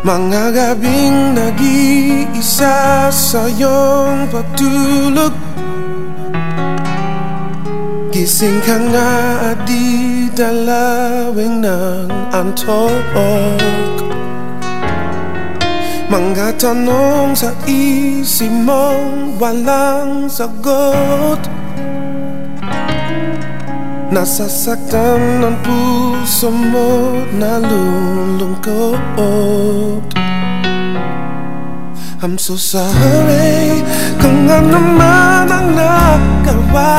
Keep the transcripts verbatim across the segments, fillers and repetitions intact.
Mga gabing nag-iisa sa iyong pagtulog, gising ka nga at di dalawin ng antok. Mga tanong sa isip mong walang sagot, nasasaktan ang puso mo, nalulungkot. I'm so sorry kung ano man ang nagawa,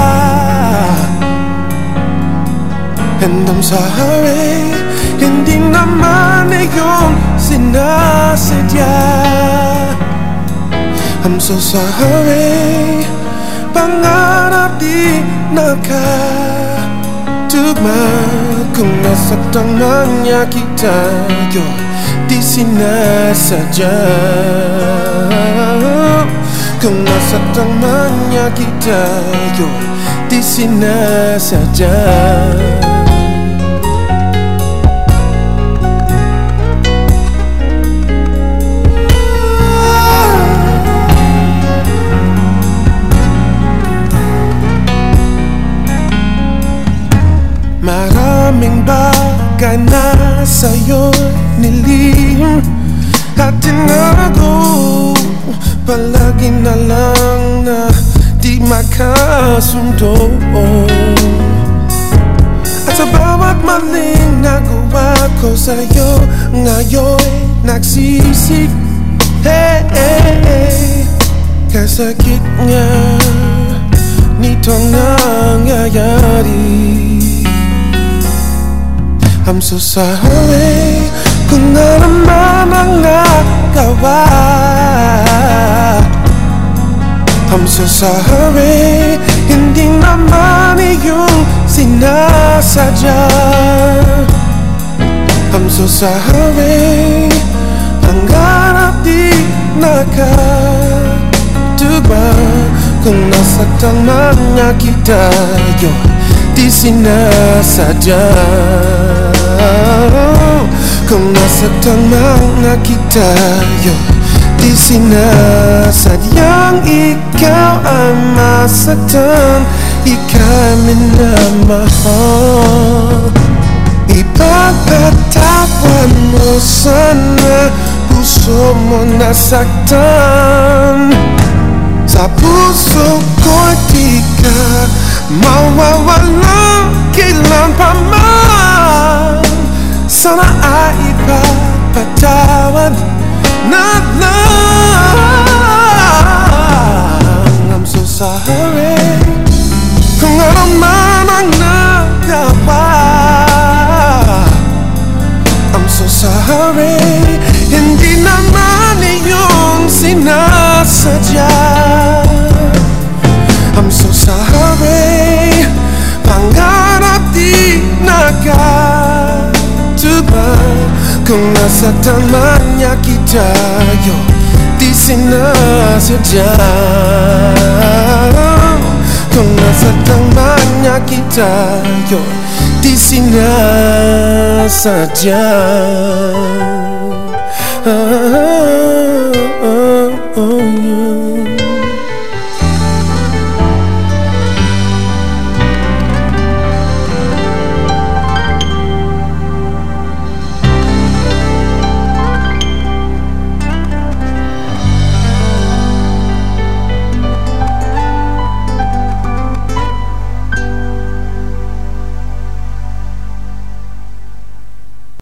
and I'm sorry hindi naman iyong sinasadya. I'm so sorry, pangarap di nakatugma. Kung nasaktan man niya kita, yo, di sinasadya. Kung nasaktan man niya kita, yo, di sinasadya. Maraming bagay na sa'yo nilihim at tinago, palagi na lang na di makasundo. At sa bawat maling nagawa ko sa'yo, ngayon nagsisik. Hey, hey, hey. Kasakit nga nitong nangyayari. I'm so sorry kung ano man ang nagawa. I'm so sorry, hindi naman iyong sinasadya. I'm so sorry, pangarap di nakatugma. Kung nasaktan man niya kita, yo, di sinasadya. Kung nasaktan man na kita, yo, di sinasadyang ikaw ang masaktan, ika'y minamahal. Ipagpatawad mo sana, puso mo nasaktan. Sa puso ko'y di ka mawawala kailan pa man. Sana ay ipagpatawad na lang. I'm so sorry kung ano man ang nagawa. I'm so sorry, hindi naman iyong sinasadya. I'm so sorry, pangarap di nakatugma. Kung nasaktan man niya kita, yo, di sinasadya. Kung nasaktan man niya kita, yo, di sinasadya. Oh, oh, oh, oh, yeah.